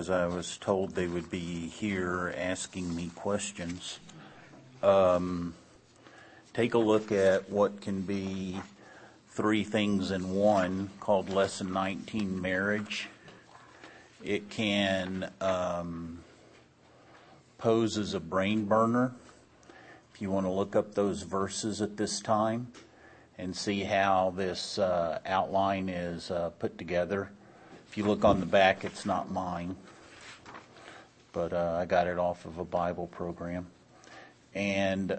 because I was told they would be here asking me questions. Take a look at what can be three things in one, called Lesson 19, Marriage. It can pose as a brain burner. If you want to look up those verses at this time and see how this outline is put together. If you look on the back, it's not mine, but I got it off of a Bible program. And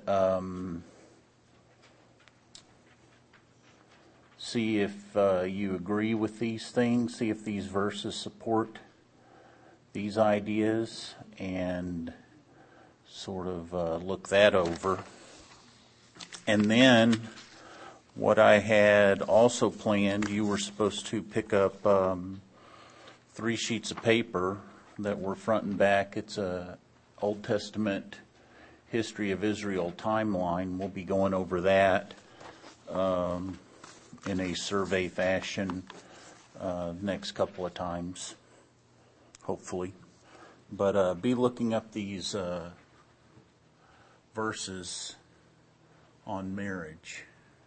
see if you agree with these things, see if these verses support these ideas, and sort of look that over. And then what I had also planned, you were supposed to pick up 3 sheets of paper that were front and back. It's a Old Testament history of Israel timeline. We'll be going over that in a survey fashion next couple of times, hopefully. But be looking up these verses on marriage.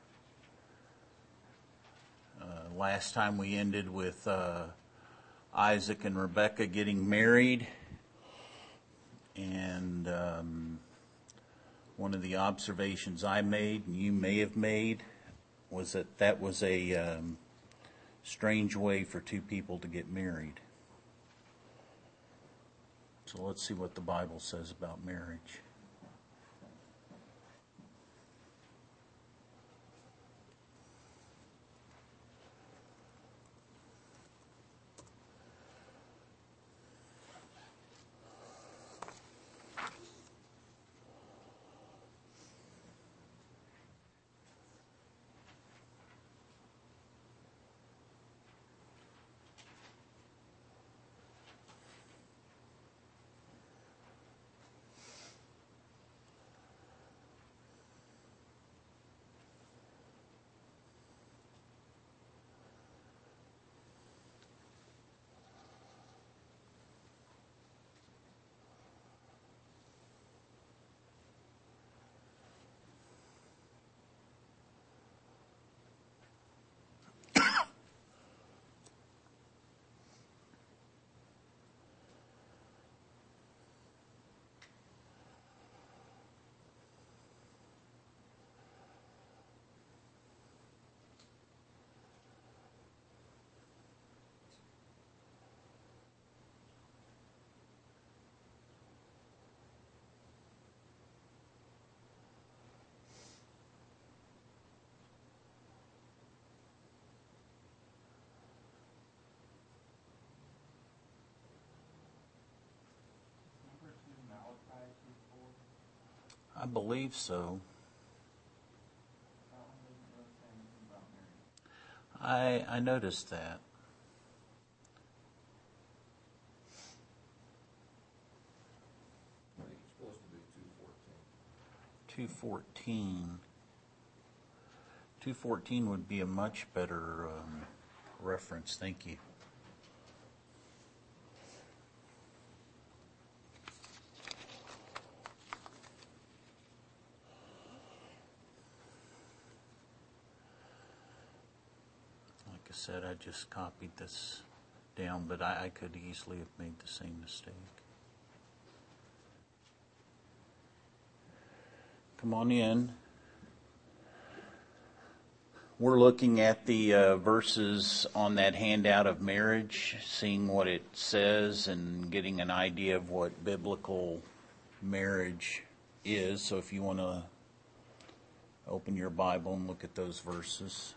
Last time we ended with Isaac and Rebekah getting married, and one of the observations I made, and you may have made, was that was a strange way for two people to get married. So let's see what the Bible says about marriage. I believe so. I noticed that. I think it's supposed to be 2:14. 2:14 would be a much better reference. Thank you. Like I said, I just copied this down, but I could easily have made the same mistake. Come on in. We're looking at the verses on that handout of marriage, seeing what it says and getting an idea of what biblical marriage is. So if you want to open your Bible and look at those verses.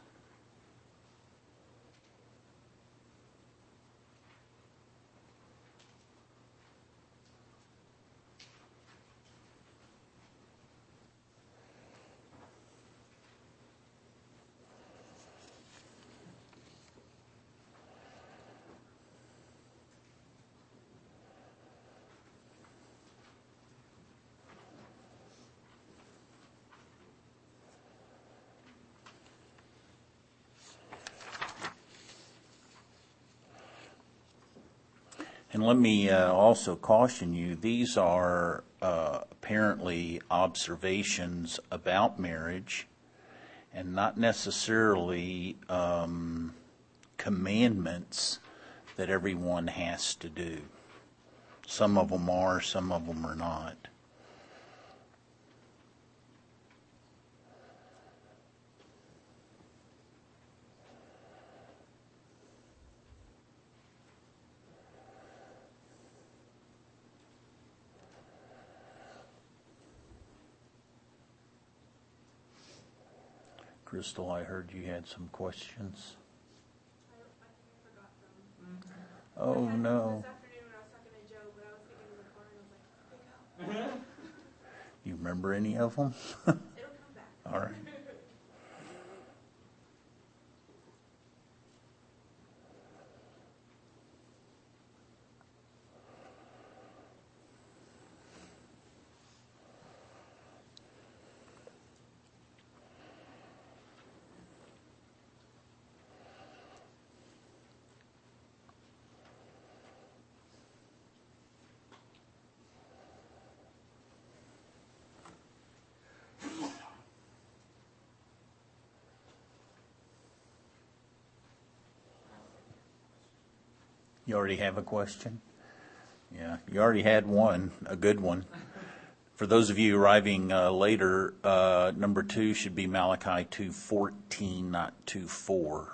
And let me also caution you, these are apparently observations about marriage and not necessarily commandments that everyone has to do. Some of them are, some of them are not. Crystal, I heard you had some questions. I think I forgot them. Oh, I had no. This afternoon when I was talking to Joe, but I was thinking of the car and I was like, pick up. You remember any of them? It'll come back. All right. You already have a question? Yeah, you already had one, a good one. For those of you arriving later, number 2 should be Malachi 2:14, not 2:4.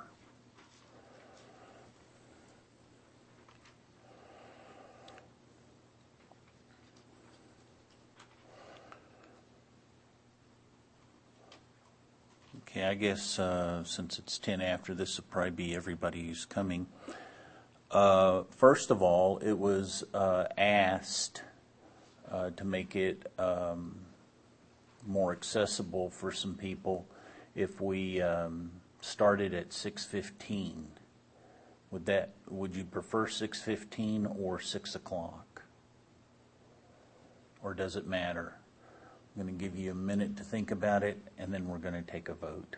Okay, I guess since it's 10 after, this will probably be everybody who's coming. First of all, it was asked to make it more accessible for some people if we started at 6:15. Would you prefer 6:15 or 6 o'clock? Or does it matter? I'm going to give you a minute to think about it, and then we're going to take a vote.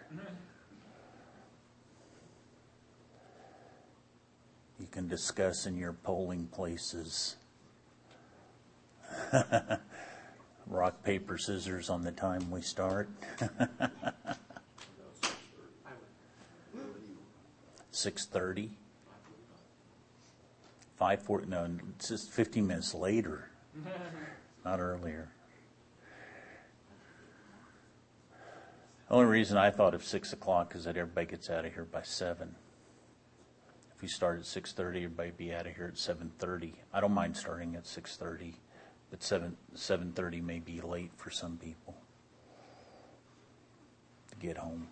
You can discuss in your polling places. Rock, paper, scissors on the time we start. 6:30. 5:40. No, it's just 15 minutes later, not earlier. The only reason I thought of 6 o'clock is that everybody gets out of here by 7. If we start at 6:30, everybody be out of here at 7:30. I don't mind starting at 6:30, but 7:30 may be late for some people to get home.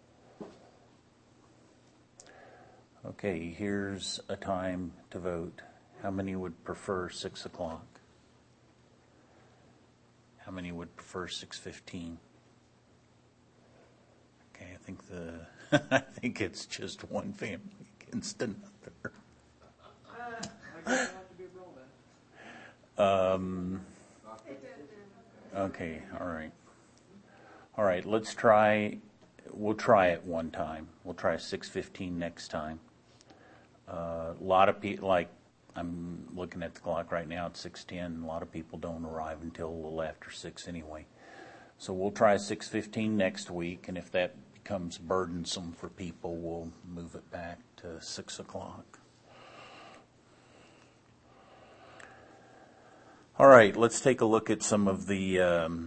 Okay, here's a time to vote. How many would prefer 6 o'clock? How many would prefer 6:15? Okay, I think it's just one family against another. I guess I have to be a roll then. Okay, all right. All right, we'll try it one time. We'll try 6:15 next time. A lot of people, I'm looking at the clock right now, it's 6:10. A lot of people don't arrive until a little after 6 anyway. So we'll try 6:15 next week, and if that becomes burdensome for people, we'll move it back to 6 o'clock. All right, let's take a look at some of the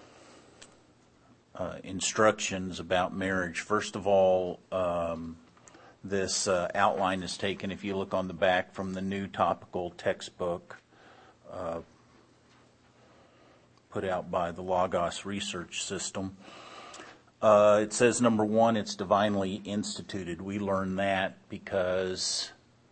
instructions about marriage. First of all, this outline is taken, if you look on the back, from the New Topical Textbook put out by the Logos Research System. It says, number 1, it's divinely instituted. We learn that because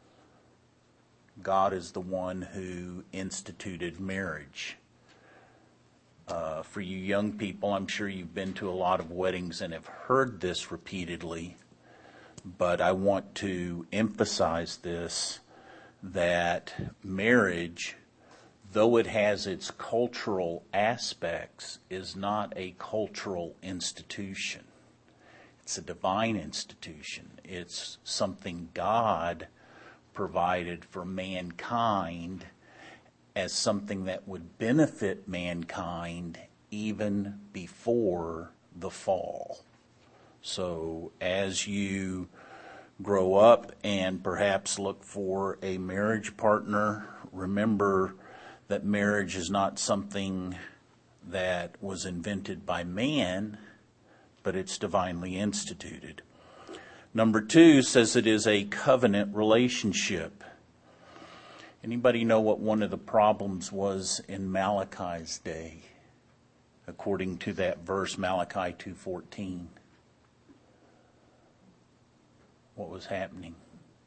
God is the one who instituted marriage. For you young people, I'm sure you've been to a lot of weddings and have heard this repeatedly, but I want to emphasize this, that marriage, though it has its cultural aspects, is not a cultural institution. It's a divine institution. It's something God provided for mankind as something that would benefit mankind even before the fall. So as you grow up and perhaps look for a marriage partner, remember that marriage is not something that was invented by man, but it's divinely instituted. Number 2 says it is a covenant relationship. Anybody know what one of the problems was in Malachi's day, according to that verse, Malachi 2:14? What was happening?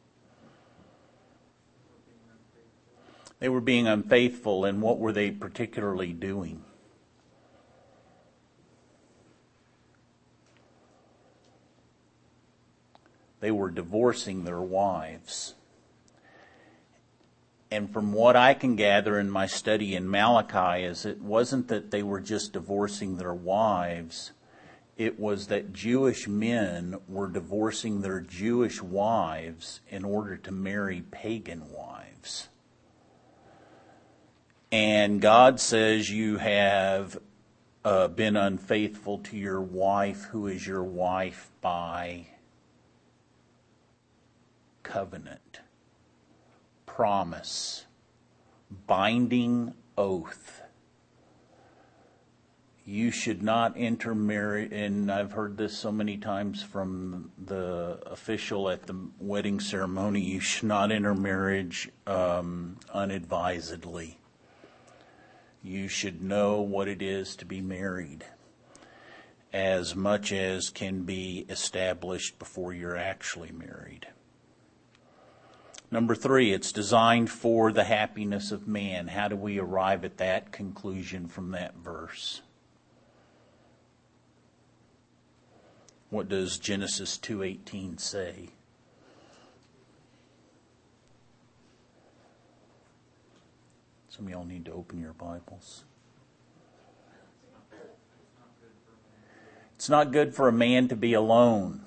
They were being unfaithful, and what were they particularly doing? They were divorcing their wives. And from what I can gather in my study in Malachi is it wasn't that they were just divorcing their wives. It was that Jewish men were divorcing their Jewish wives in order to marry pagan wives. And God says you have been unfaithful to your wife, who is your wife by covenant, promise, binding oath. You should not enter marriage, and I've heard this so many times from the official at the wedding ceremony, you should not enter marriage unadvisedly. You should know what it is to be married as much as can be established before you're actually married. Number 3, it's designed for the happiness of man. How do we arrive at that conclusion from that verse? What does Genesis 2:18 say? Some of y'all need to open your Bibles. It's not good for a man to be alone.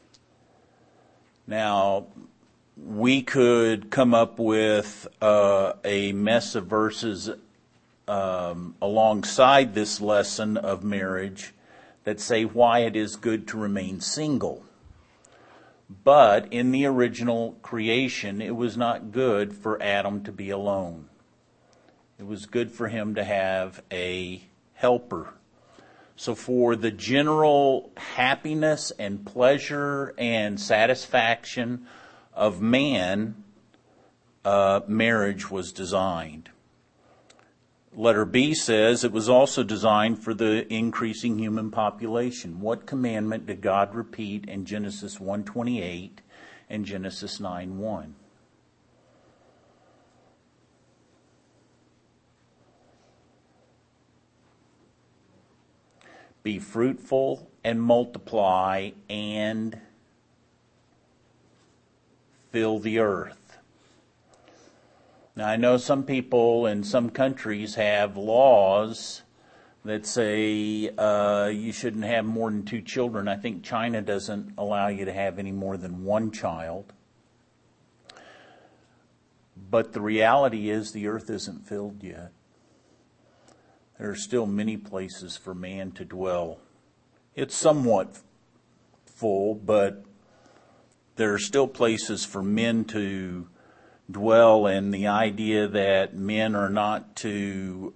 Now, we could come up with a mess of verses alongside this lesson of marriage that say why it is good to remain single. But in the original creation, it was not good for Adam to be alone. It was good for him to have a helper. So for the general happiness and pleasure and satisfaction of man, marriage was designed. Letter B says it was also designed for the increasing human population. What commandment did God repeat in Genesis 1:28 and Genesis 9:1? Be fruitful and multiply and fill the earth. Now, I know some people in some countries have laws that say you shouldn't have more than 2 children. I think China doesn't allow you to have any more than 1 child. But the reality is the earth isn't filled yet. There are still many places for man to dwell. It's somewhat full, but there are still places for men to dwell, and the idea that men are not to,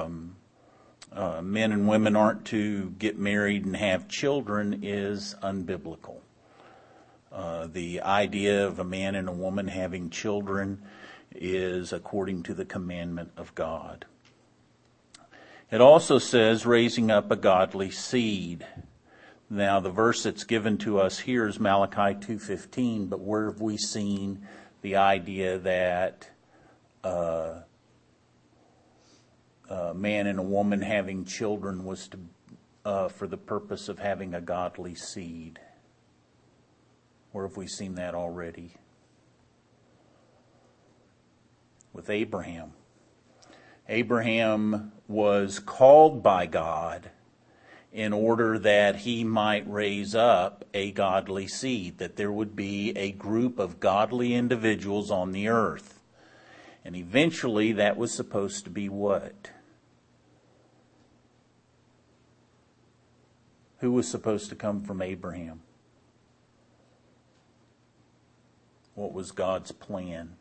men and women aren't to get married and have children is unbiblical. The idea of a man and a woman having children is according to the commandment of God. It also says raising up a godly seed. Now, the verse that's given to us here is Malachi 2:15, but where have we seen the idea that a man and a woman having children was to, for the purpose of having a godly seed? Where have we seen that already? With Abraham. Abraham was called by God in order that he might raise up a godly seed, that there would be a group of godly individuals on the earth. And eventually that was supposed to be what? Who was supposed to come from Abraham? What was God's plan?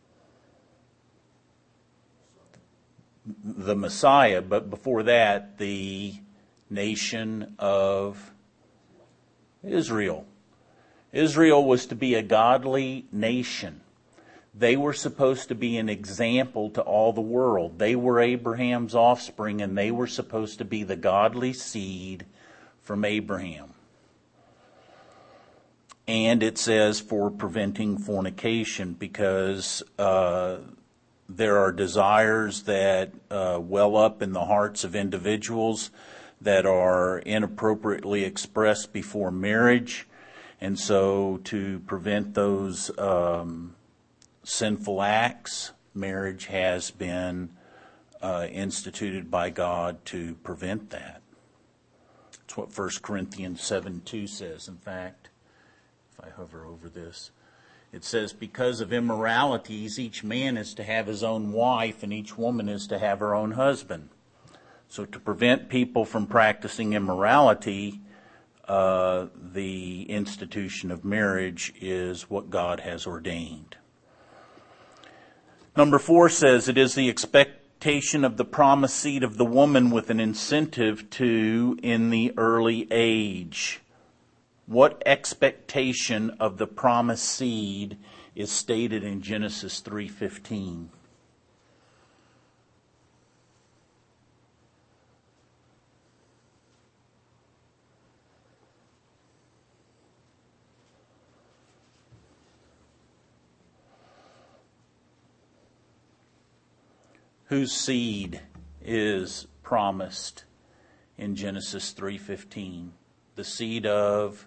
The Messiah, but before that, the nation of Israel. Israel was to be a godly nation. They were supposed to be an example to all the world. They were Abraham's offspring, and they were supposed to be the godly seed from Abraham. And it says for preventing fornication, because there are desires that well up in the hearts of individuals that are inappropriately expressed before marriage. And so to prevent those sinful acts, marriage has been instituted by God to prevent that. That's what 1 Corinthians 7:2 says. In fact, if I hover over this, it says, because of immoralities, each man is to have his own wife and each woman is to have her own husband. So to prevent people from practicing immorality, the institution of marriage is what God has ordained. Number 4 says, it is the expectation of the promised seed of the woman with an incentive to in the early age. What expectation of the promised seed is stated in Genesis 3:15? Whose seed is promised in Genesis 3:15? The seed of...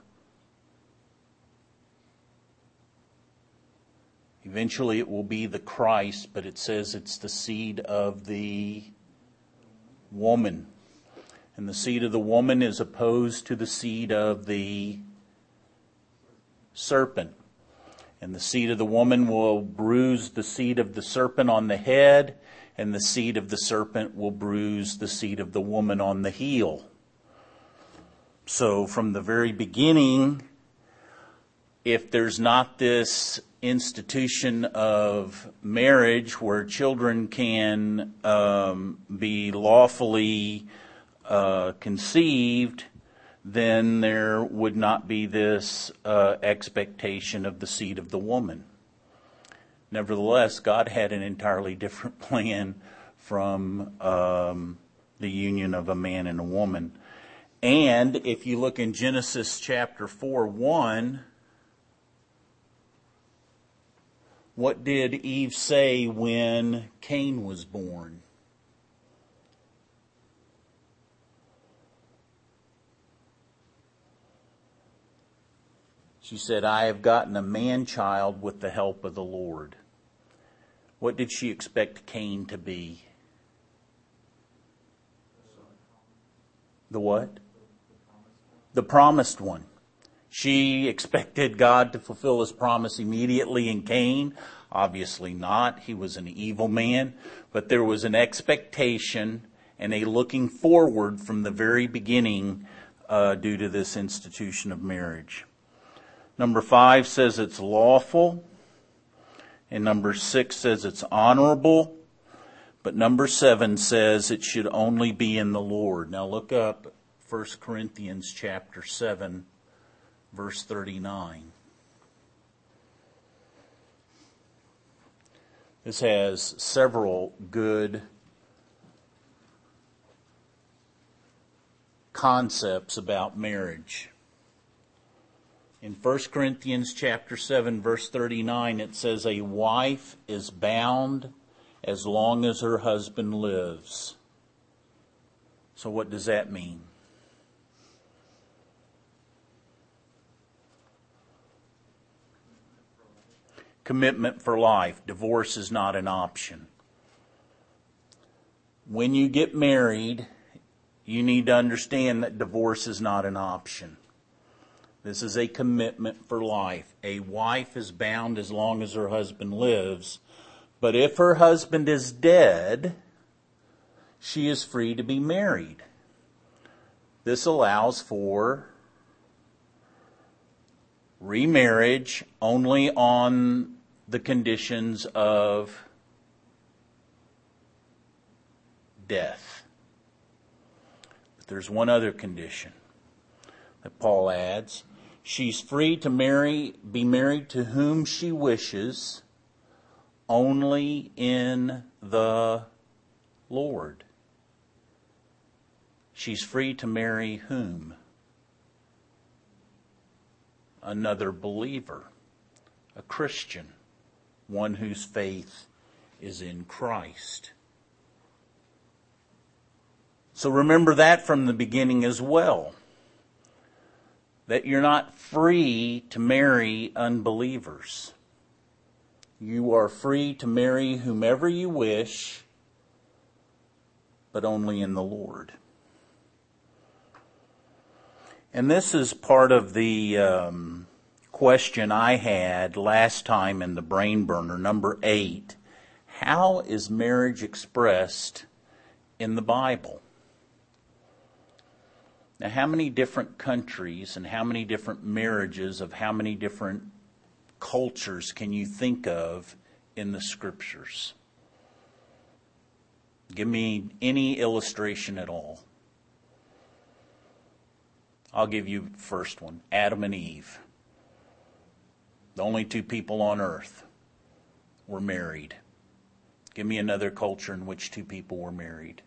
Eventually it will be the Christ, but it says it's the seed of the woman. And the seed of the woman is opposed to the seed of the serpent. And the seed of the woman will bruise the seed of the serpent on the head, and the seed of the serpent will bruise the seed of the woman on the heel. So from the very beginning, if there's not this institution of marriage where children can be lawfully conceived, then there would not be this expectation of the seed of the woman. Nevertheless, God had an entirely different plan from the union of a man and a woman. And if you look in Genesis chapter 4:1, what did Eve say when Cain was born? She said, I have gotten a man-child with the help of the Lord. What did she expect Cain to be? The what? The promised one. She expected God to fulfill his promise immediately in Cain. Obviously not. He was an evil man. But there was an expectation and a looking forward from the very beginning due to this institution of marriage. Number 5 says it's lawful. And number 6 says it's honorable. But number 7 says it should only be in the Lord. Now look up 1 Corinthians chapter 7, verse 39. This has several good concepts about marriage. In 1 Corinthians chapter 7, verse 39, it says, a wife is bound as long as her husband lives. So what does that mean? Commitment for life. Divorce is not an option. When you get married, you need to understand that divorce is not an option. This is a commitment for life. A wife is bound as long as her husband lives, but if her husband is dead, she is free to be married. This allows for remarriage only on the conditions of death. But there's one other condition that Paul adds. She's free to be married to whom she wishes, only in the Lord. She's free to marry whom? Another believer, a Christian, one whose faith is in Christ. So remember that from the beginning as well, that you're not free to marry unbelievers. You are free to marry whomever you wish, but only in the Lord. And this is part of the question I had last time in the Brain Burner, number 8. How is marriage expressed in the Bible? Now, how many different countries and how many different marriages of how many different cultures can you think of in the Scriptures? Give me any illustration at all. I'll give you the first one. Adam and Eve. The only two people on earth were married. Give me another culture in which two people were married.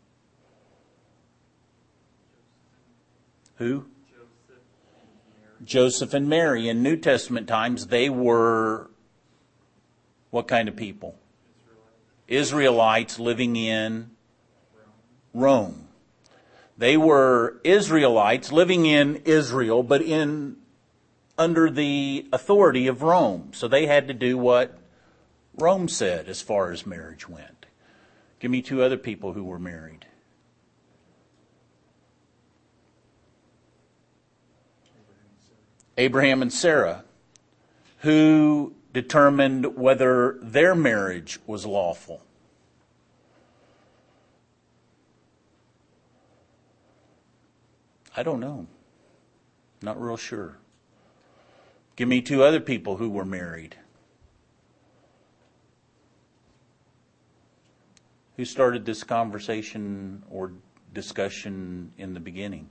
Who? Joseph and Mary. In New Testament times, they were what kind of people? Israelites living in Rome. They were Israelites living in Israel, but under the authority of Rome. So they had to do what Rome said as far as marriage went. Give me two other people who were married. Abraham and Sarah, who determined whether their marriage was lawful. I don't know. Not real sure. Give me two other people who were married. Who started this conversation or discussion in the beginning?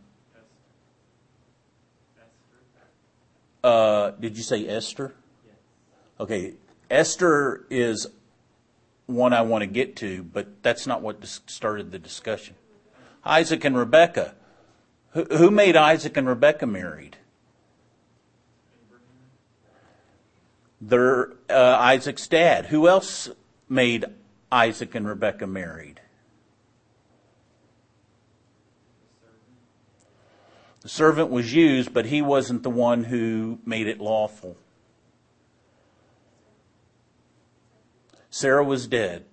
Did you say Esther? Yes. Okay, Esther is one I want to get to, but that's not what started the discussion. Isaac and Rebekah. Who made Isaac and Rebekah married? They're Isaac's dad. Who else made Isaac and Rebekah married? The servant was used, but he wasn't the one who made it lawful. Sarah was dead.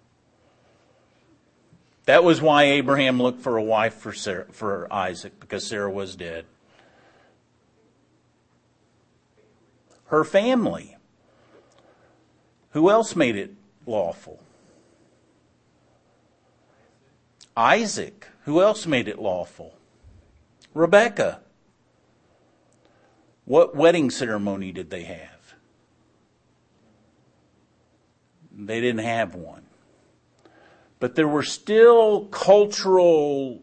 That was why Abraham looked for a wife for Isaac, because Sarah was dead. Her family. Who else made it lawful? Isaac. Who else made it lawful? Rebekah. What wedding ceremony did they have? They didn't have one. But there were still cultural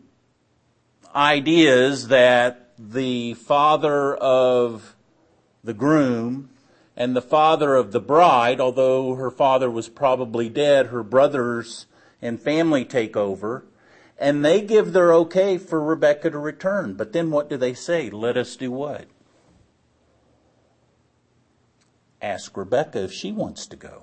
ideas that the father of the groom and the father of the bride, although her father was probably dead, her brothers and family take over, and they give their okay for Rebekah to return. But then what do they say? Let us do what? Ask Rebekah if she wants to go.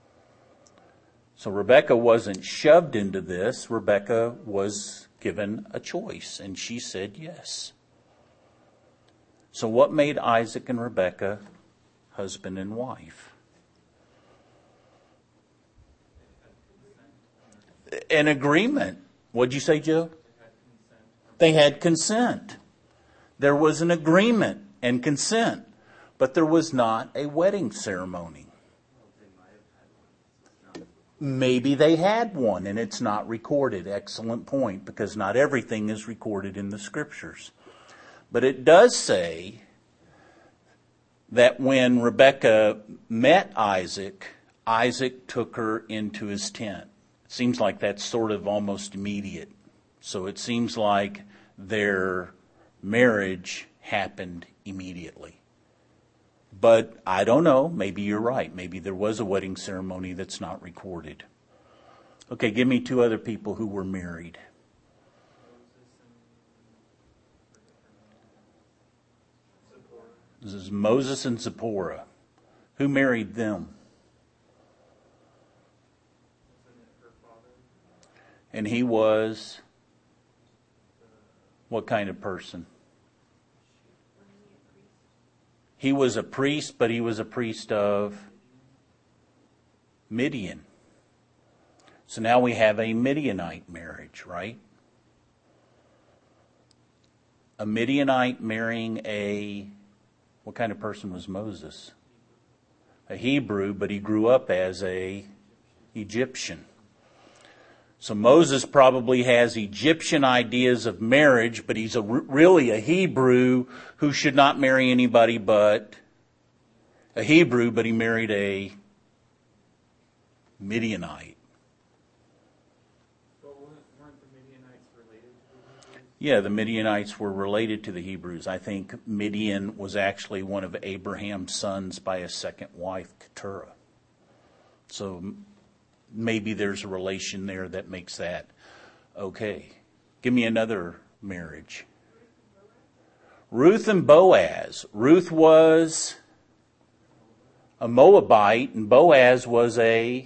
So Rebekah wasn't shoved into this. Rebekah was given a choice, and she said yes. So what made Isaac and Rebekah husband and wife? An agreement. What'd you say, Joe? They had consent. There was an agreement and consent, but there was not a wedding ceremony. Maybe they had one and it's not recorded. Excellent point, because not everything is recorded in the scriptures. But it does say that when Rebekah met Isaac, Isaac took her into his tent. It seems like that's sort of almost immediate. So it seems like their marriage happened immediately. But I don't know. Maybe you're right. Maybe there was a wedding ceremony that's not recorded. Okay, give me two other people who were married. This is Moses and Zipporah. Who married them? And he was what kind of person? He was a priest, but he was a priest of Midian. So now we have a Midianite marriage, right? A Midianite marrying what kind of person was Moses? A Hebrew, but he grew up as a Egyptian. So Moses probably has Egyptian ideas of marriage, but he's really a Hebrew who should not marry anybody but a Hebrew, but he married a Midianite. But weren't the Midianites related to the Hebrews? Yeah, the Midianites were related to the Hebrews. I think Midian was actually one of Abraham's sons by a second wife, Keturah. So maybe there's a relation there that makes that okay. Give me another marriage. Ruth and Boaz. Ruth was a Moabite and Boaz was a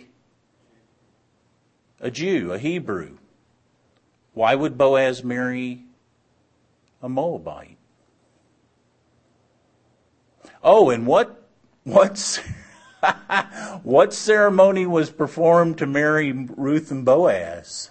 Jew, a Hebrew. Why would Boaz marry a Moabite? Oh, and what's what ceremony was performed to marry Ruth and Boaz?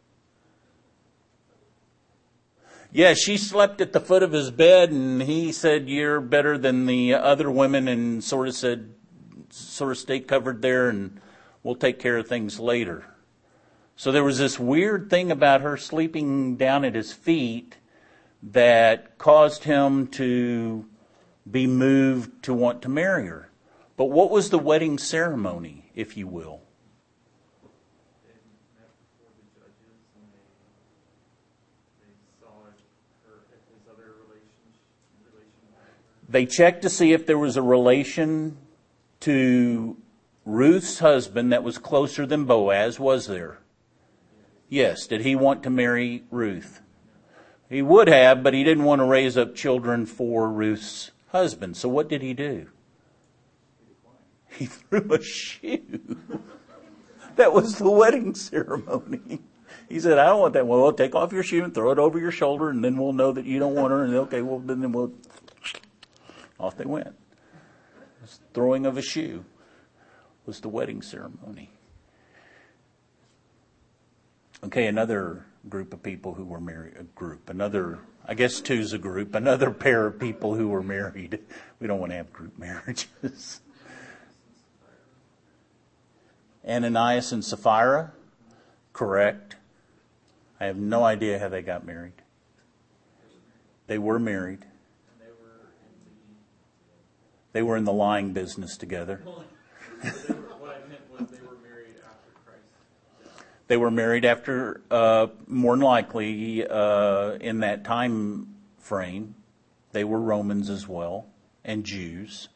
Yeah, she slept at the foot of his bed and he said, "You're better than the other women," and sort of stay covered there and we'll take care of things later. So there was this weird thing about her sleeping down at his feet that caused him to be moved to want to marry her. But what was the wedding ceremony, if you will? They met before the judges and they saw his other relation. They checked to see if there was a relation to Ruth's husband that was closer than Boaz. Was there? Yes. Did he want to marry Ruth? He would have, but he didn't want to raise up children for Ruth's husband. So what did he do? He threw a shoe. That was the wedding ceremony. He said, "I don't want that." Well, take off your shoe and throw it over your shoulder, and then we'll know that you don't want her. And okay, well, then we'll... Off they went. This throwing of a shoe was the wedding ceremony. Okay, another group of people who were married. I guess two's a group. Another pair of people who were married. We don't want to have group marriages. Ananias and Sapphira? Correct. I have no idea how they got married. They were married. They were in the lying business together. What I meant was they were married after Christ. They were married after, more than likely, in that time frame. They were Romans as well, and Jews.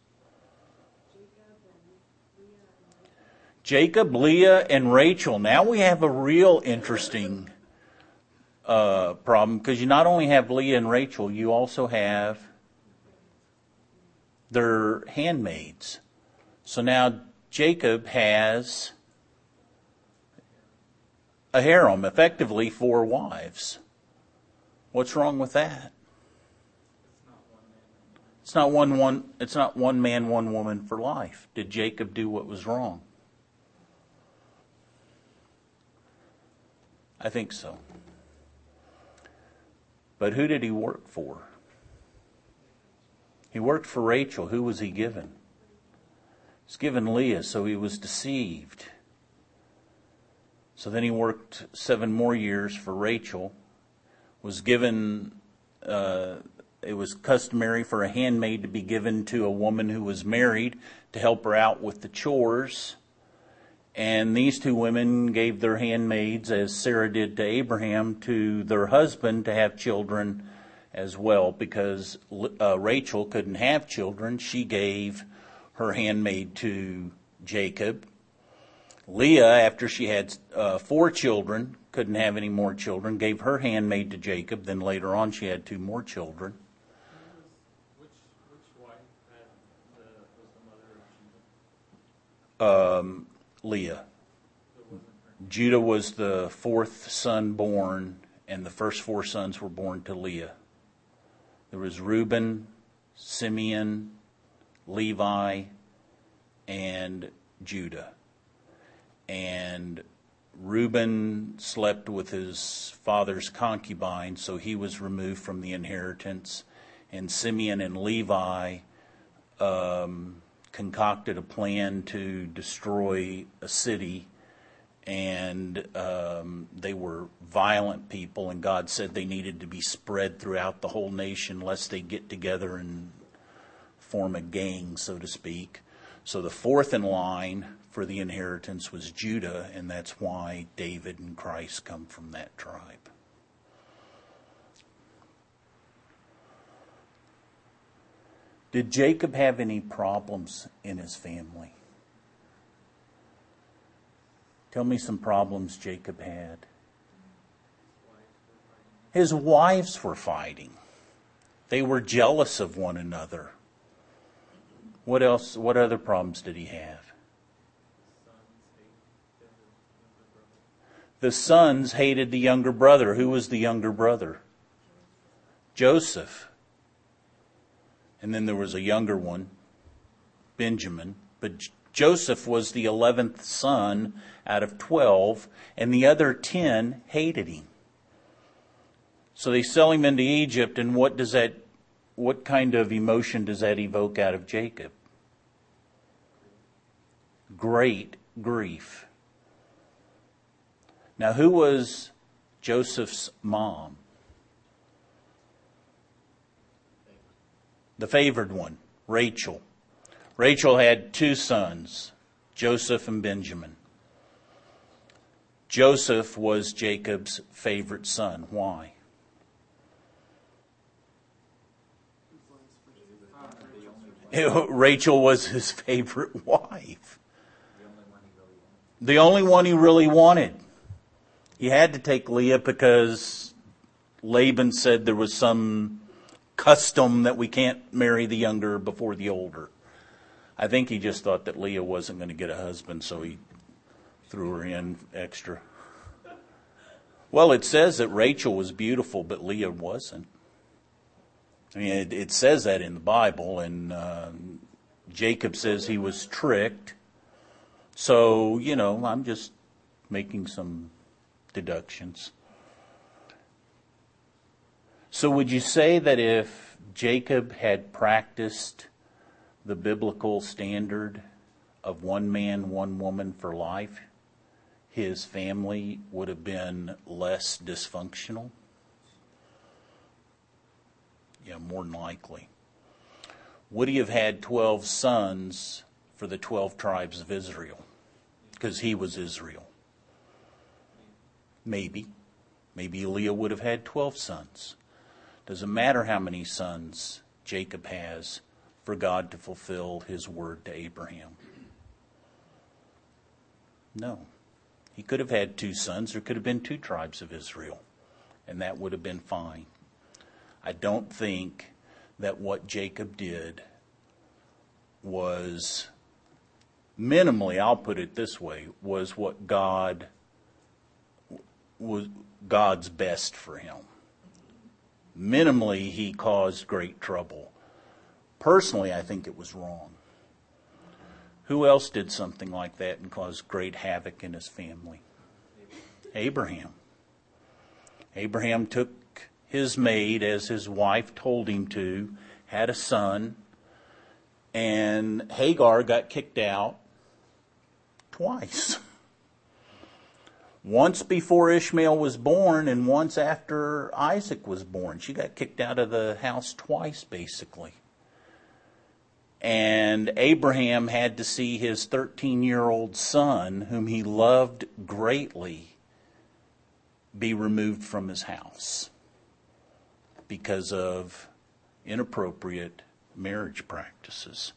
Jacob, Leah, and Rachel. Now we have a real interesting problem, because you not only have Leah and Rachel, you also have their handmaids. So now Jacob has a harem, effectively 4 wives. What's wrong with that? It's not one man, one woman for life. Did Jacob do what was wrong? I think so. But who did he work for? He worked for Rachel. Who was he given? He was given Leah, so he was deceived. So then he worked 7 more years for Rachel, was given, it was customary for a handmaid to be given to a woman who was married to help her out with the chores. And these 2 women gave their handmaids, as Sarah did to Abraham, to their husband to have children as well. Because Rachel couldn't have children, she gave her handmaid to Jacob. Leah, after she had 4 children, couldn't have any more children, gave her handmaid to Jacob. Then later on she had 2 more children. Which wife was the mother of Judah? Leah. Judah was the 4th son born, and the first 4 sons were born to Leah. There was Reuben, Simeon, Levi, and Judah. And Reuben slept with his father's concubine, so he was removed from the inheritance. And Simeon and Levi concocted a plan to destroy a city, and they were violent people, and God said they needed to be spread throughout the whole nation lest they get together and form a gang, so to speak. So the 4th in line for the inheritance was Judah, and that's why David and Christ come from that tribe. Did Jacob have any problems in his family? Tell me some problems Jacob had. His wives were fighting. They were jealous of one another. What else? What other problems did he have? The sons hated the younger brother. Who was the younger brother? Joseph. And then there was a younger one, Benjamin. But Joseph was the 11th son out of 12, and the other 10 hated him. So they sell him into Egypt, and what kind of emotion does that evoke out of Jacob? Great grief. Now, who was Joseph's mom? The favored one, Rachel. Rachel had 2 sons, Joseph and Benjamin. Joseph was Jacob's favorite son. Why? Rachel was his favorite wife. The only one he really wanted. He had to take Leah because Laban said there was some custom that we can't marry the younger before the older. I think he just thought that Leah wasn't going to get a husband, so he threw her in extra. Well, it says that Rachel was beautiful, but Leah wasn't. I mean, it says that in the Bible, and Jacob says he was tricked. So, I'm just making some deductions. So would you say that if Jacob had practiced the biblical standard of 1 man, 1 woman for life, his family would have been less dysfunctional? Yeah, more than likely. Would he have had 12 sons for the 12 tribes of Israel? Because he was Israel. Maybe. Maybe Leah would have had 12 sons. Doesn't matter how many sons Jacob has for God to fulfill his word to Abraham. No. He could have had 2 sons. There could have been 2 tribes of Israel, and that would have been fine. I don't think that what Jacob did was minimally, I'll put it this way, was what God was God's best for him. Minimally, he caused great trouble. Personally, I think it was wrong. Who else did something like that and caused great havoc in his family? Abraham. Abraham took his maid, as his wife told him to, had a son, and Hagar got kicked out twice. Once before Ishmael was born and once after Isaac was born. She got kicked out of the house twice, basically. And Abraham had to see his 13-year-old son, whom he loved greatly, be removed from his house because of inappropriate marriage practices.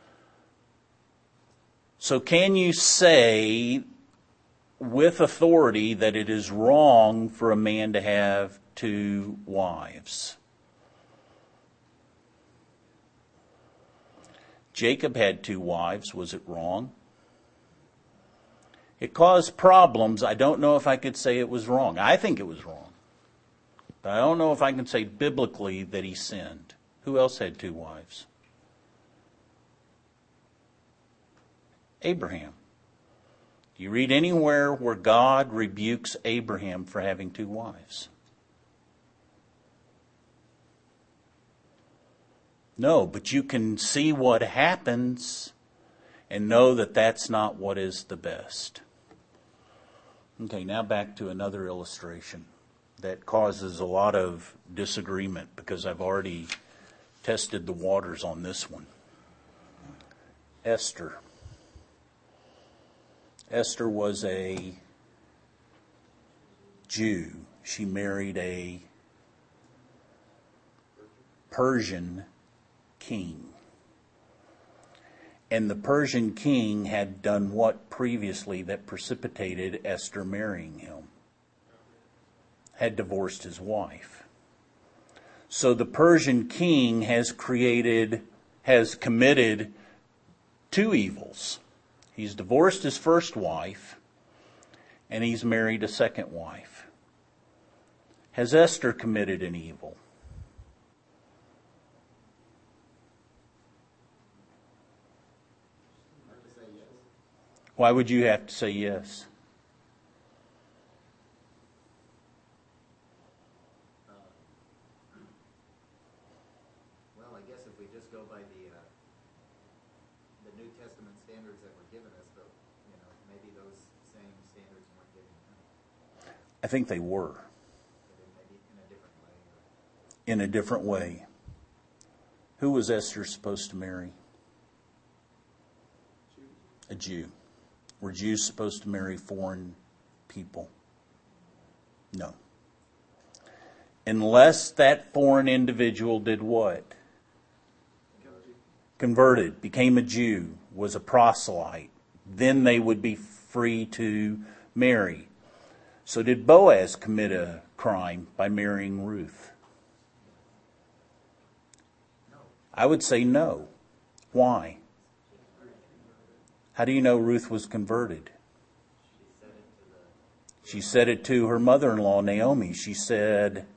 So can you say with authority that it is wrong for a man to have two wives? Jacob had two wives. Was it wrong? It caused problems. I don't know if I could say it was wrong. I think it was wrong. But I don't know if I can say biblically that he sinned. Who else had two wives? Abraham. Do you read anywhere where God rebukes Abraham for having two wives? No, but you can see what happens and know that that's not what is the best. Okay, now back to another illustration that causes a lot of disagreement because I've already tested the waters on this one. Esther. Esther was a Jew. She married a Persian king. And the Persian king had done what previously that precipitated Esther marrying him? Had divorced his wife. So the Persian king has committed two evils. He's divorced his first wife, and he's married a second wife. Has Esther committed an evil? Why would you have to say yes? Well, I guess if we just go by the New Testament standards that were given us, but maybe those same standards weren't given him. I think they were. But maybe in a different way. In a different way. Who was Esther supposed to marry? A Jew. Were Jews supposed to marry foreign people? No. Unless that foreign individual did what? Converted, became a Jew, was a proselyte. Then they would be free to marry. So did Boaz commit a crime by marrying Ruth? No. I would say no. Why? How do you know Ruth was converted? She said it to her mother-in-law, Naomi. She said,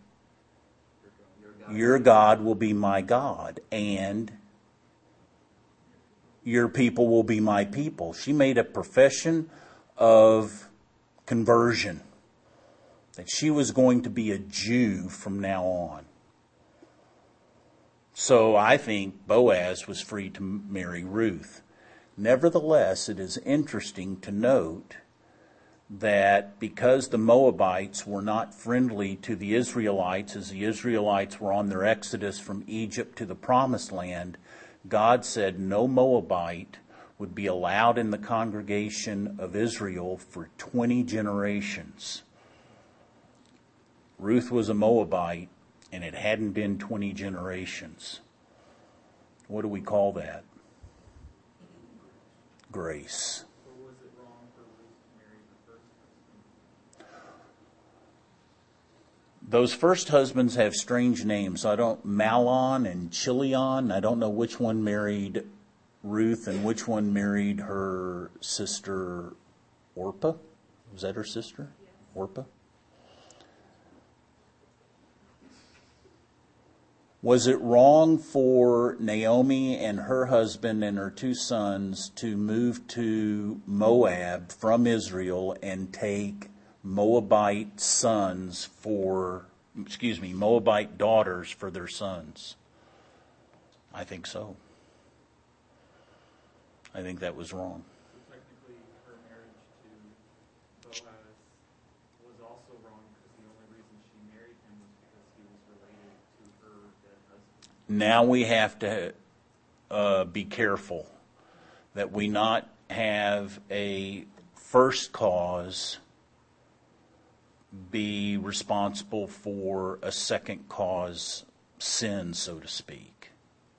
"Your God will be my God, and your people will be my people." She made a profession of conversion, that she was going to be a Jew from now on. So I think Boaz was free to marry Ruth. Nevertheless, it is interesting to note that because the Moabites were not friendly to the Israelites as the Israelites were on their exodus from Egypt to the Promised Land, God said no Moabite would be allowed in the congregation of Israel for 20 generations. Ruth was a Moabite, and it hadn't been 20 generations. What do we call that? Grace. Or was it wrong for Ruth to marry the first husband? Those first husbands have strange names. Mahlon and Chilion. I don't know which one married Ruth and which one married her sister Orpah. Was that her sister? Yes. Orpah? Was it wrong for Naomi and her husband and her two sons to move to Moab from Israel and take Moabite sons for Moabite daughters for their sons. I think so. I think that was wrong. So technically, her marriage to Boaz was also wrong because the only reason she married him was because he was related to her dead husband. Now we have to be careful that we not have a first cause be responsible for a second cause sin, so to speak.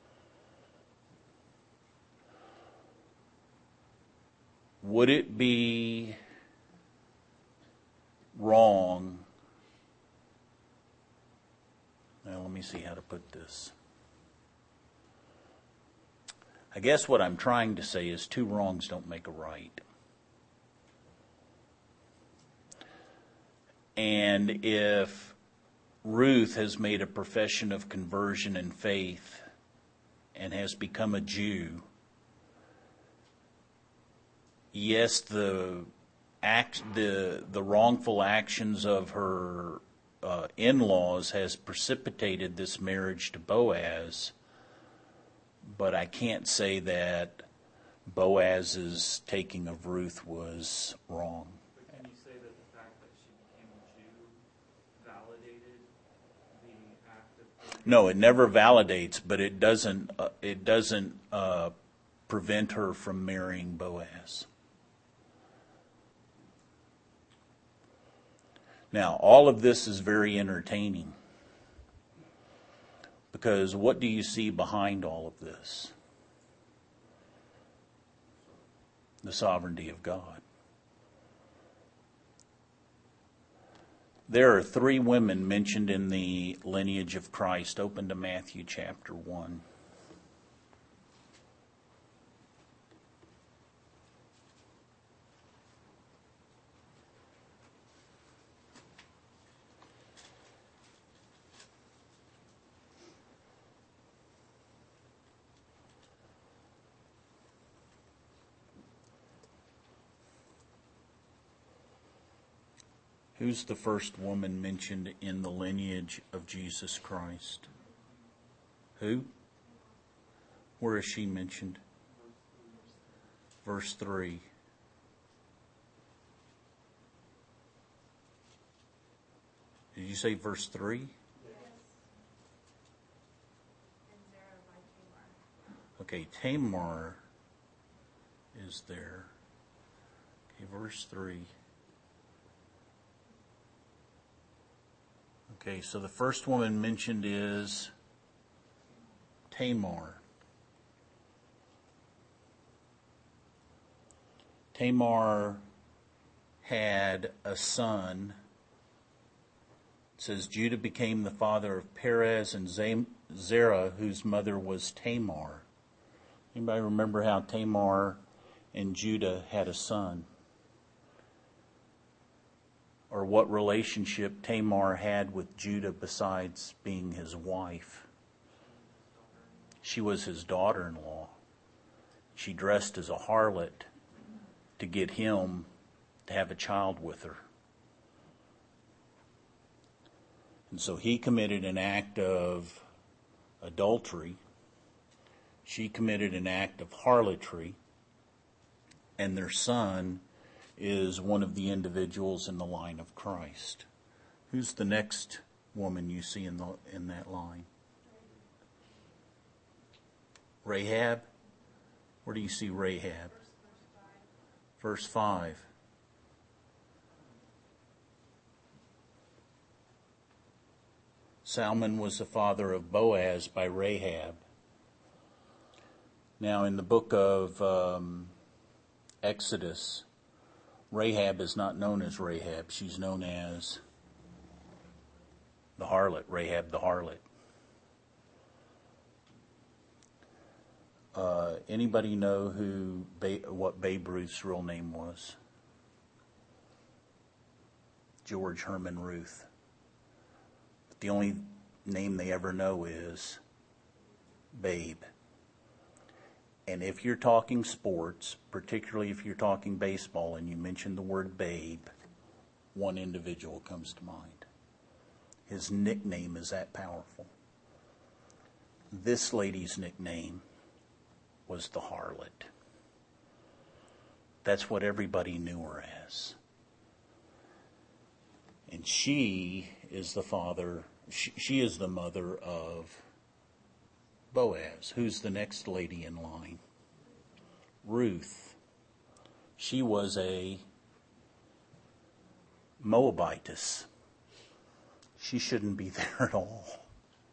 Would it be wrong? Now, let me see how to put this. I guess what I'm trying to say is two wrongs don't make a right. And if Ruth has made a profession of conversion and faith and has become a Jew, yes, the wrongful actions of her in-laws has precipitated this marriage to Boaz, but I can't say that Boaz's taking of Ruth was wrong. But can you say that the fact that she became a Jew validated the act of... No, it never validates, but it doesn't prevent her from marrying Boaz. Now, all of this is very entertaining, because what do you see behind all of this? The sovereignty of God. There are 3 women mentioned in the lineage of Christ. Open to Matthew chapter 1. Who's the first woman mentioned in the lineage of Jesus Christ? Who? Where is she mentioned? Verse 3. Did you say verse 3? Yes. And Zerah by Tamar. Okay, Tamar is there. Okay, verse 3. Okay, so the first woman mentioned is Tamar. Tamar had a son. It says Judah became the father of Perez and Zerah, whose mother was Tamar. Anybody remember how Tamar and Judah had a son? Or what relationship Tamar had with Judah besides being his wife? She was his daughter-in-law. She dressed as a harlot to get him to have a child with her. And so he committed an act of adultery. She committed an act of harlotry. And their son is one of the individuals in the line of Christ. Who's the next woman you see in that line? Rahab? Where do you see Rahab? Verse 5. Salmon was the father of Boaz by Rahab. Now in the book of Exodus, Rahab is not known as Rahab. She's known as the harlot, Rahab the harlot. Anybody know what Babe Ruth's real name was? George Herman Ruth. But the only name they ever know is Babe. And if you're talking sports, particularly if you're talking baseball and you mention the word Babe, one individual comes to mind. His nickname is that powerful. This lady's nickname was the harlot. That's what everybody knew her as. And she is the mother of Boaz. Who's the next lady in line? Ruth. She was a Moabitess. She shouldn't be there at all.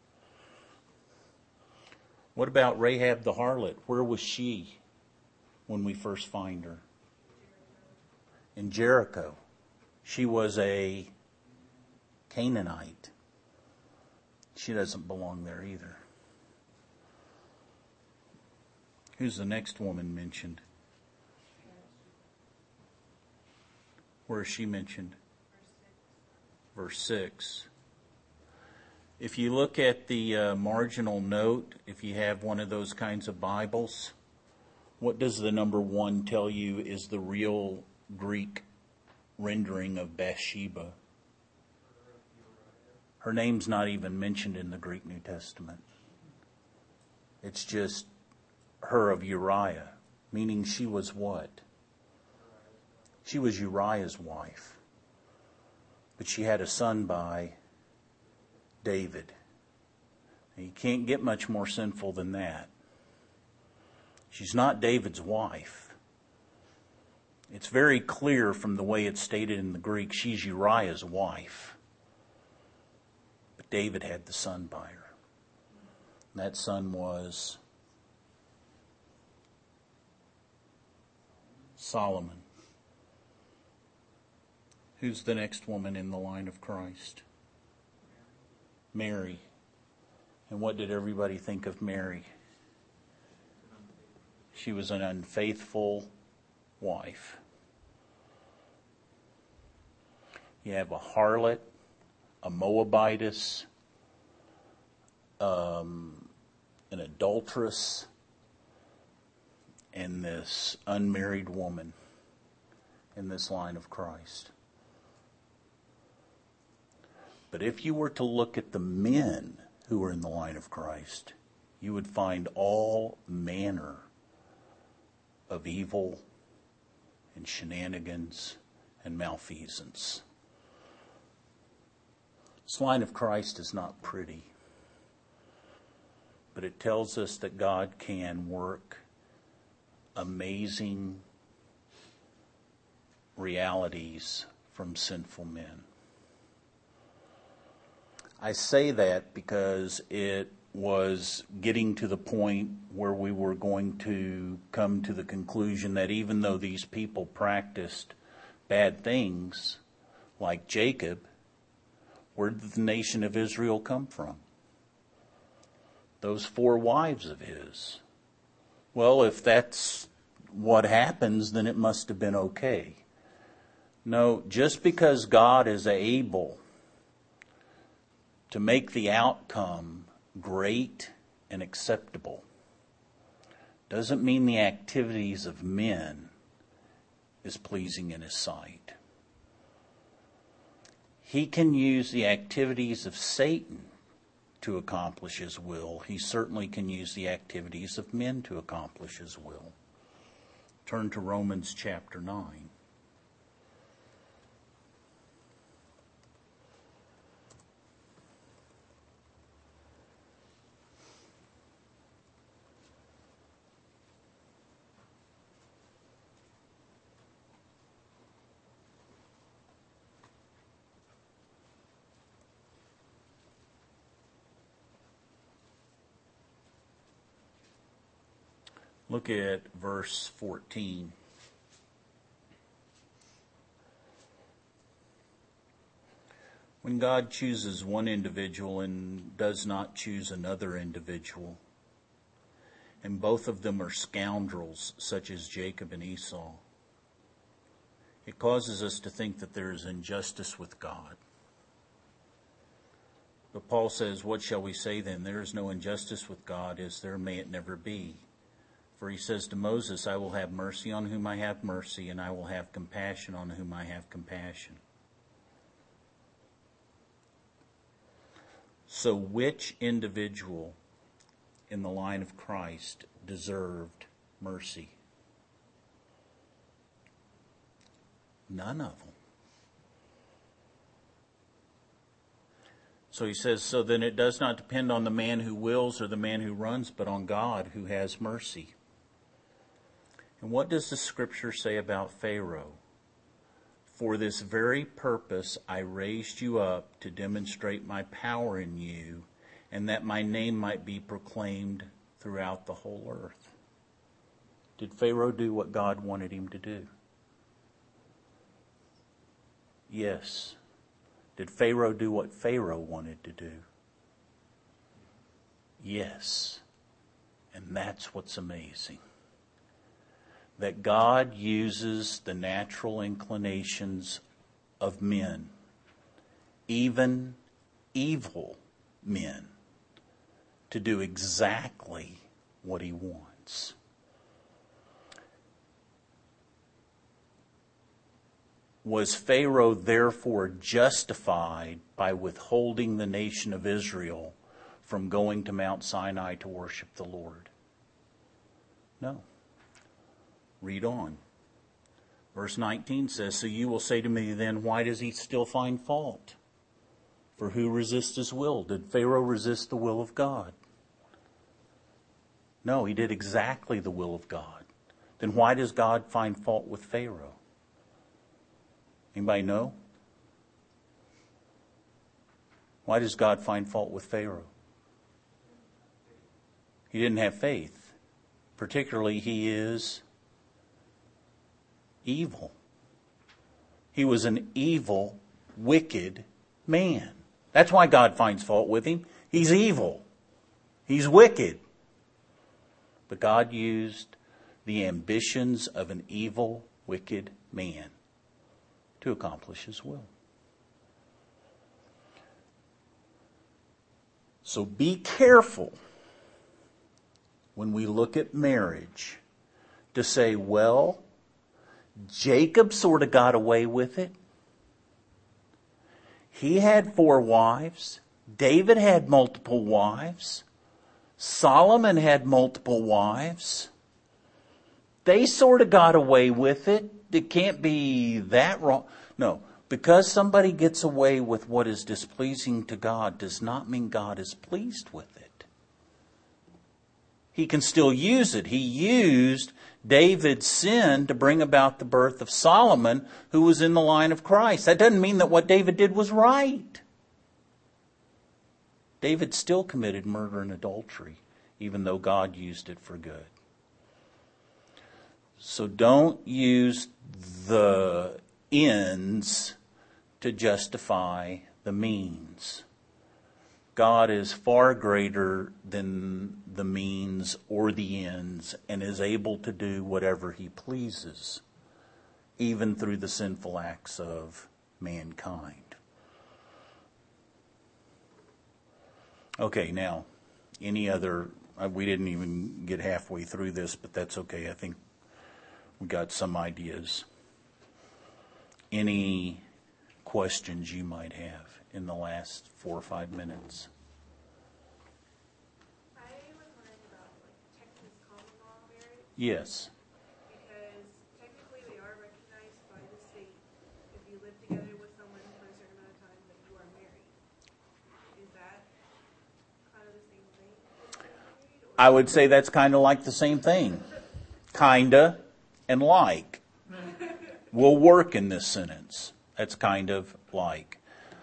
What about Rahab the harlot? Where was she when we first find her? In Jericho. She was a Canaanite. She doesn't belong there either. Who's the next woman mentioned? Where is she mentioned? Verse 6. If you look at the marginal note, if you have one of those kinds of Bibles, what does the number 1 tell you is the real Greek rendering of Bathsheba? Her name's not even mentioned in the Greek New Testament. It's just her of Uriah, meaning she was what? She was Uriah's wife. But she had a son by David. Now, you can't get much more sinful than that. She's not David's wife. It's very clear from the way it's stated in the Greek, she's Uriah's wife. But David had the son by her. And that son was Solomon. Who's the next woman in the line of Christ? Mary. And what did everybody think of Mary? She was an unfaithful wife. You have a harlot, a Moabitess, an adulteress, and this unmarried woman in this line of Christ. But if you were to look at the men who were in the line of Christ, you would find all manner of evil and shenanigans and malfeasance. This line of Christ is not pretty, but it tells us that God can work amazing realities from sinful men. I say that because it was getting to the point where we were going to come to the conclusion that even though these people practiced bad things, like Jacob, where did the nation of Israel come from? Those 4 wives of his. Well, if that's what happens, then it must have been okay. No, just because God is able to make the outcome great and acceptable doesn't mean the activities of men is pleasing in his sight. He can use the activities of Satan to accomplish his will. He certainly can use the activities of men to accomplish his will. Turn to Romans chapter 9. Look at verse 14. When God chooses one individual and does not choose another individual, and both of them are scoundrels such as Jacob and Esau, it causes us to think that there is injustice with God. But Paul says, what shall we say then? There is no injustice with God, as there may it never be. For he says to Moses, I will have mercy on whom I have mercy, and I will have compassion on whom I have compassion. So which individual in the line of Christ deserved mercy? None of them. So he says, so then it does not depend on the man who wills or the man who runs, but on God who has mercy. And what does the scripture say about Pharaoh? For this very purpose I raised you up to demonstrate my power in you, and that my name might be proclaimed throughout the whole earth. Did Pharaoh do what God wanted him to do? Yes. Did Pharaoh do what Pharaoh wanted to do? Yes. And that's what's amazing. That God uses the natural inclinations of men, even evil men, to do exactly what he wants. Was Pharaoh therefore justified by withholding the nation of Israel from going to Mount Sinai to worship the Lord? No. Read on. Verse 19 says, so you will say to me then, why does he still find fault? For who resists his will? Did Pharaoh resist the will of God? No, he did exactly the will of God. Then why does God find fault with Pharaoh? Anybody know? Why does God find fault with Pharaoh? He didn't have faith. Particularly, he is evil. He was an evil, wicked man. That's why God finds fault with him. He's evil. He's wicked. But God used the ambitions of an evil, wicked man to accomplish his will. So be careful when we look at marriage to say, well, Jacob sort of got away with it. He had 4 wives. David had multiple wives. Solomon had multiple wives. They sort of got away with it. It can't be that wrong. No, because somebody gets away with what is displeasing to God does not mean God is pleased with it. He can still use it. He used David's sin to bring about the birth of Solomon, who was in the line of Christ. That doesn't mean that what David did was right. David still committed murder and adultery, even though God used it for good. So don't use the ends to justify the means. God is far greater than the means or the ends and is able to do whatever he pleases, even through the sinful acts of mankind. Okay, now, any other, we didn't even get halfway through this, but that's okay. I think we got some ideas. Any questions you might have in the last 4 or 5 minutes? I was wondering about Texas common law marriage. Yes. Because technically they are recognized by the state if you live together with someone for a certain amount of time that you are married. Is that kind of the same thing? I would say that's kind of like the same thing. Kinda and like will work in this sentence. That's kind of like.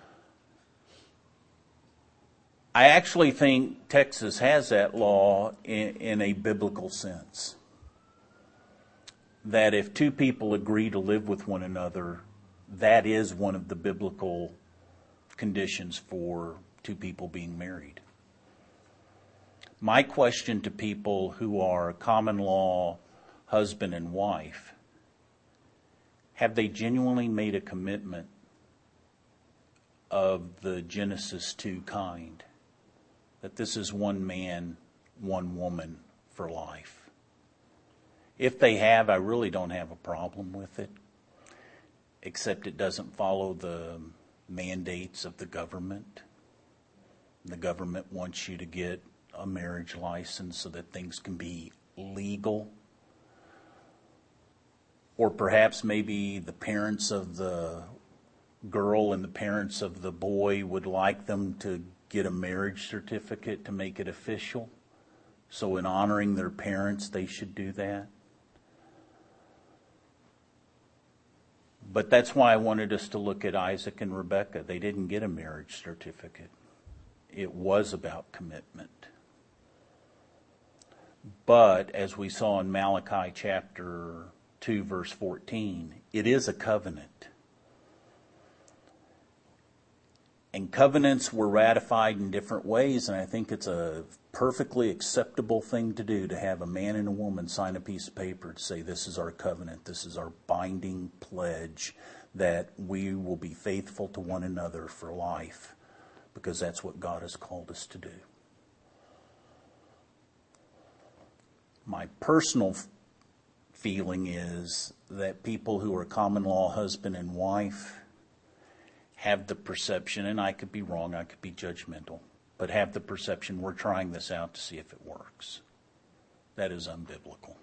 I actually think Texas has that law in a biblical sense. That if 2 people agree to live with one another, that is one of the biblical conditions for 2 people being married. My question to people who are common law husband and wife, have they genuinely made a commitment of the Genesis 2 kind? That this is one man, one woman for life. If they have, I really don't have a problem with it, except it doesn't follow the mandates of the government. The government wants you to get a marriage license so that things can be legal. Or perhaps maybe the parents of the girl and the parents of the boy would like them to get a marriage certificate to make it official. So in honoring their parents, they should do that. But that's why I wanted us to look at Isaac and Rebekah. They didn't get a marriage certificate. It was about commitment. But as we saw in Malachi chapter 2, verse 14, it is a covenant. And covenants were ratified in different ways, and I think it's a perfectly acceptable thing to do to have a man and a woman sign a piece of paper to say, this is our covenant, this is our binding pledge that we will be faithful to one another for life, because that's what God has called us to do. My personal feeling is that people who are common law husband and wife have the perception, and I could be wrong, I could be judgmental, but have the perception we're trying this out to see if it works. That is unbiblical.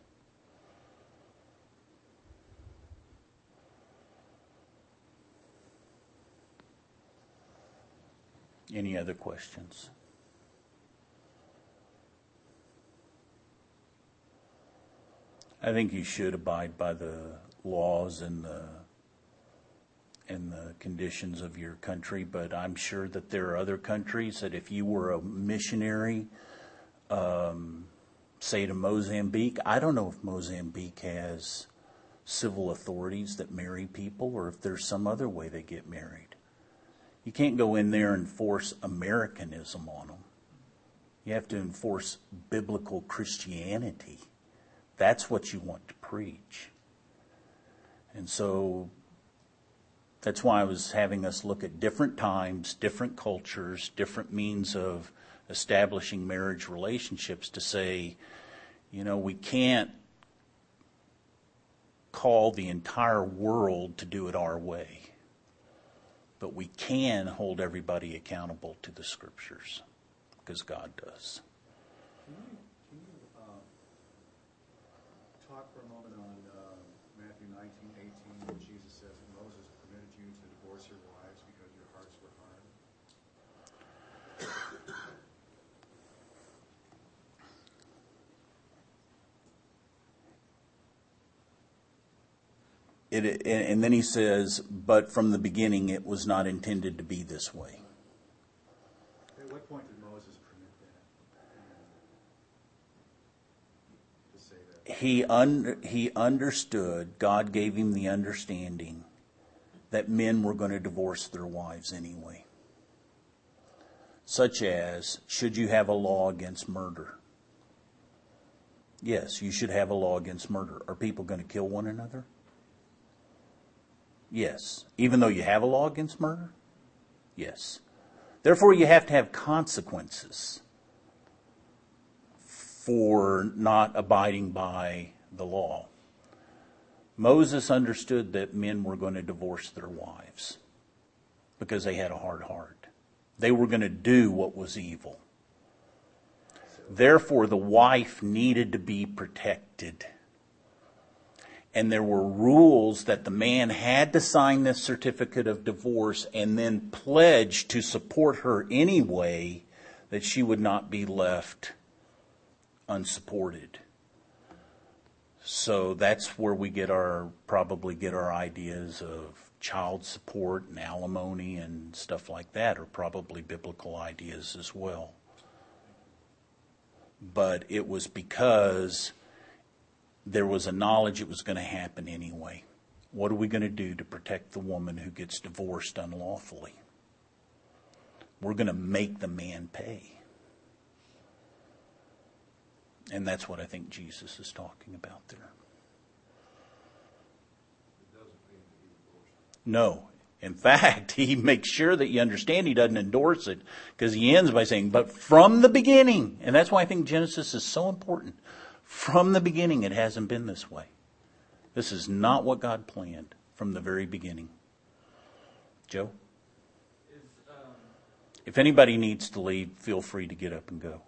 Any other questions? I think you should abide by the laws and the conditions of your country, but I'm sure that there are other countries that if you were a missionary, say to Mozambique, I don't know if Mozambique has civil authorities that marry people or if there's some other way they get married. You can't go in there and force Americanism on them. You have to enforce biblical Christianity. That's what you want to preach. And so that's why I was having us look at different times, different cultures, different means of establishing marriage relationships to say, you know, we can't call the entire world to do it our way. But we can hold everybody accountable to the Scriptures, because God does. Can you talk for a moment on Matthew 19:18, where Jesus says that Moses permitted you to divorce your wives because your hearts were hard? And then he says, but from the beginning it was not intended to be this way. At what point did Moses permit that? To say that? He understood, God gave him the understanding that men were going to divorce their wives anyway. Such as, should you have a law against murder? Yes, you should have a law against murder. Are people going to kill one another? Yes. Even though you have a law against murder? Yes. Therefore, you have to have consequences for not abiding by the law. Moses understood that men were going to divorce their wives because they had a hard heart. They were going to do what was evil. Therefore, the wife needed to be protected. And there were rules that the man had to sign this certificate of divorce and then pledge to support her anyway, that she would not be left unsupported. So that's where we probably get our ideas of child support and alimony and stuff like that, are probably biblical ideas as well. But it was because there was a knowledge it was going to happen anyway. What are we going to do to protect the woman who gets divorced unlawfully? We're going to make the man pay. And that's what I think Jesus is talking about there. It doesn't mean that he divorced. No. In fact, he makes sure that you understand he doesn't endorse it, because he ends by saying, but from the beginning, and that's why I think Genesis is so important. From the beginning, it hasn't been this way. This is not what God planned from the very beginning. Joe? If anybody needs to leave, feel free to get up and go.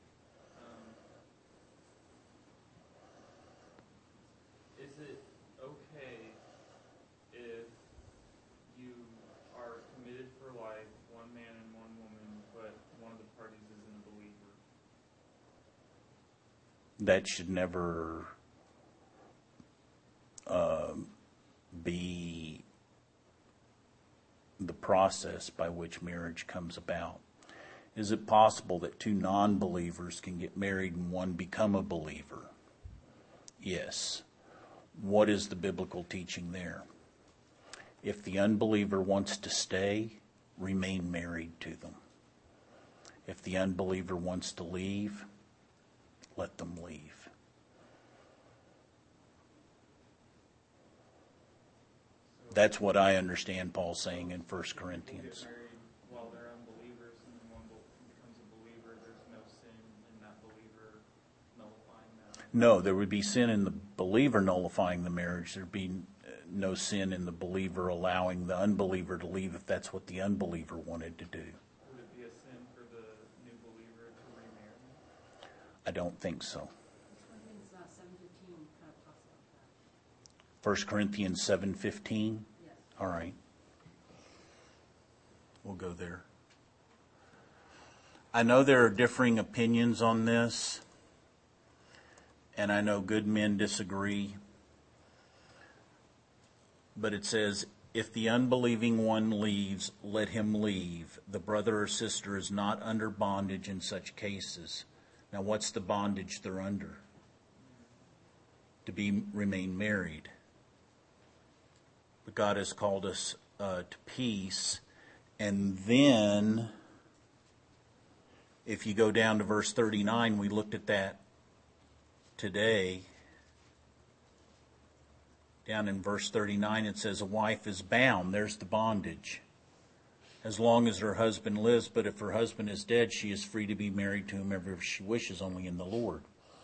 Is it okay if you are committed for life, one man and one woman, but one of the parties isn't a believer? That should never be the process by which marriage comes about. Is it possible that two non-believers can get married and one become a believer? Yes. What is the biblical teaching there? If the unbeliever wants to stay, remain married to them. If the unbeliever wants to leave, let them leave. That's what I understand Paul saying in 1 Corinthians. Get married while they're unbelievers, and then one becomes a believer. There's no sin in that believer nullifying that. No, there would be sin in the believer nullifying the marriage. There'd be no sin in the believer allowing the unbeliever to leave if that's what the unbeliever wanted to do. Would it be a sin for the new believer to remarry? I don't think so. 1 Corinthians 7:15 kind of talks about that. Corinthians 7:15? Yes. All right. We'll go there. I know there are differing opinions on this, and I know good men disagree. But it says, if the unbelieving one leaves, let him leave. The brother or sister is not under bondage in such cases. Now, what's the bondage they're under? To remain married. But God has called us to peace. And then, if you go down to verse 39, we looked at that today. Down in verse 39, it says, a wife is bound. There's the bondage. As long as her husband lives, but if her husband is dead, she is free to be married to whomever she wishes, only in the Lord.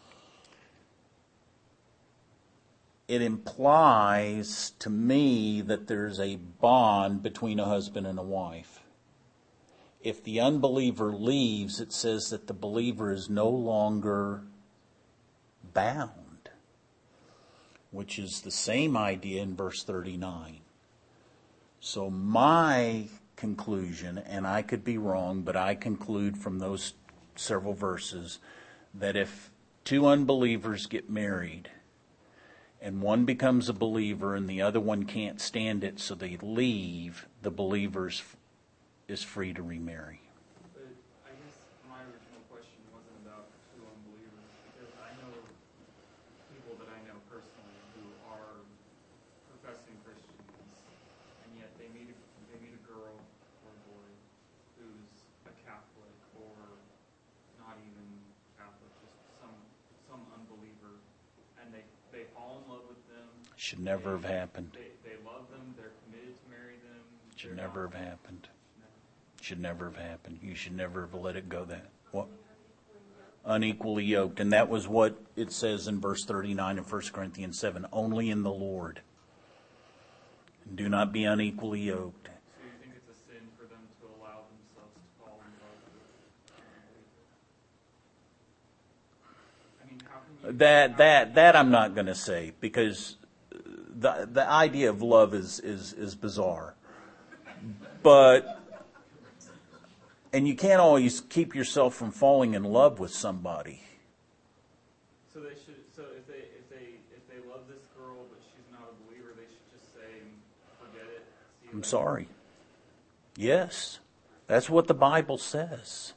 It implies to me that there's a bond between a husband and a wife. If the unbeliever leaves, it says that the believer is no longer bound, which is the same idea in verse 39. So my conclusion, and I could be wrong, but I conclude from those several verses that if two unbelievers get married and one becomes a believer and the other one can't stand it, so they leave, the believer is free to remarry. But I guess my original question wasn't about two unbelievers, because I know people that I know personally who are professing Christians, and yet they meet a girl or a boy who's a Catholic or not even Catholic, just some unbeliever, and they fall in love with them. Should never have happened. They love them. They're committed to marry them. Should never have happened. Should never have happened. You should never have let it go that. What? Unequally yoked. And that was what it says in verse 39 of 1 Corinthians 7. Only in the Lord. And do not be unequally yoked. So you think it's a sin for them to allow themselves to fall in love with an unbeliever? I mean, how can you... That I'm not going to say, because the idea of love is bizarre. But, and you can't always keep yourself from falling in love with somebody. So they should. So if they love this girl but she's not a believer, they should just say, forget it. See you I'm later. sorry. Yes, that's what the Bible says.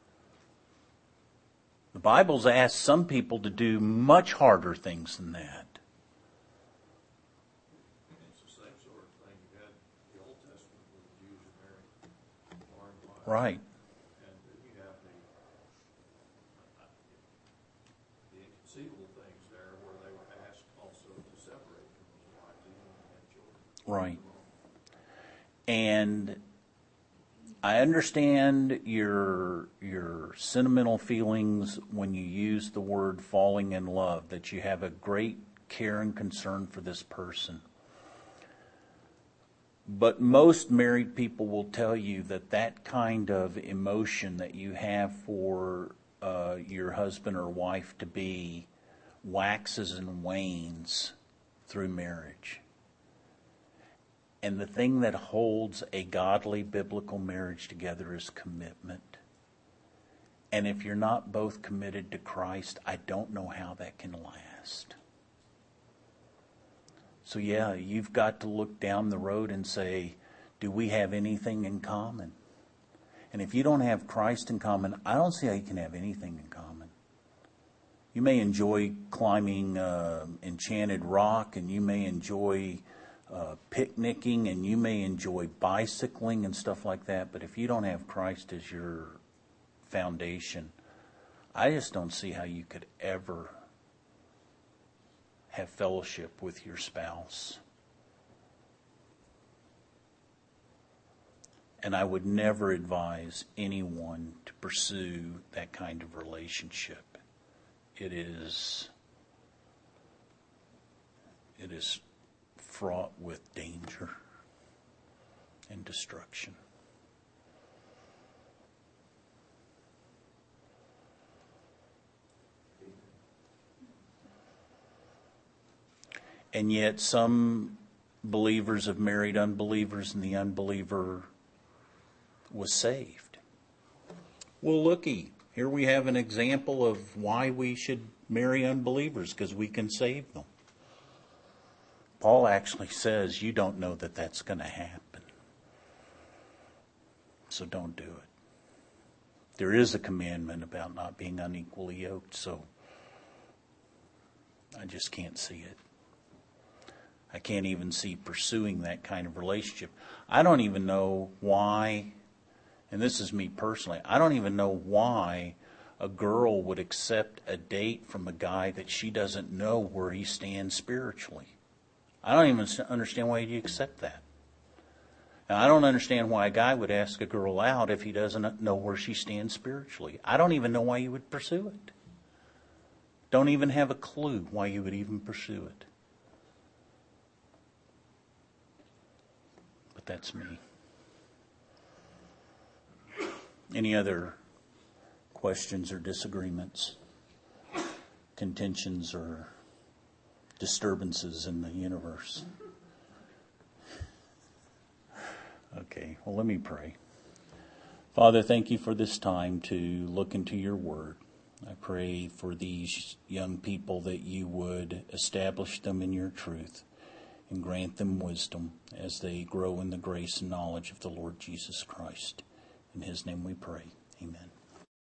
The Bible's asked some people to do much harder things than that. It's the same sort of thing you had in the Old Testament with the Jews who married foreign wives. Right. And you have the inconceivable things there where they were asked also to separate from those wives even when they had children. Right. And I understand your sentimental feelings when you use the word falling in love, that you have a great care and concern for this person. But most married people will tell you that that kind of emotion that you have for your husband or wife to be waxes and wanes through marriage. And the thing that holds a godly biblical marriage together is commitment. And if you're not both committed to Christ, I don't know how that can last. So yeah, you've got to look down the road and say, do we have anything in common? And if you don't have Christ in common, I don't see how you can have anything in common. You may enjoy climbing Enchanted Rock, and you may enjoy picnicking, and you may enjoy bicycling and stuff like that, but if you don't have Christ as your foundation, I just don't see how you could ever have fellowship with your spouse. And I would never advise anyone to pursue that kind of relationship. It is fraught with danger and destruction. And yet some believers have married unbelievers, and the unbeliever was saved. Well, looky, here we have an example of why we should marry unbelievers, because we can save them. Paul actually says you don't know that that's going to happen. So don't do it. There is a commandment about not being unequally yoked, so I just can't see it. I can't even see pursuing that kind of relationship. I don't even know why, and this is me personally, I don't even know why a girl would accept a date from a guy that she doesn't know where he stands spiritually. I don't even understand why you accept that. Now, I don't understand why a guy would ask a girl out if he doesn't know where she stands spiritually. I don't even know why you would pursue it. Don't even have a clue why you would even pursue it. But that's me. Any other questions or disagreements, contentions or disturbances in the universe? Okay, well, let me pray. Father, thank you for this time to look into your word. I pray for these young people that you would establish them in your truth and grant them wisdom as they grow in the grace and knowledge of the Lord Jesus Christ. In his name we pray. Amen.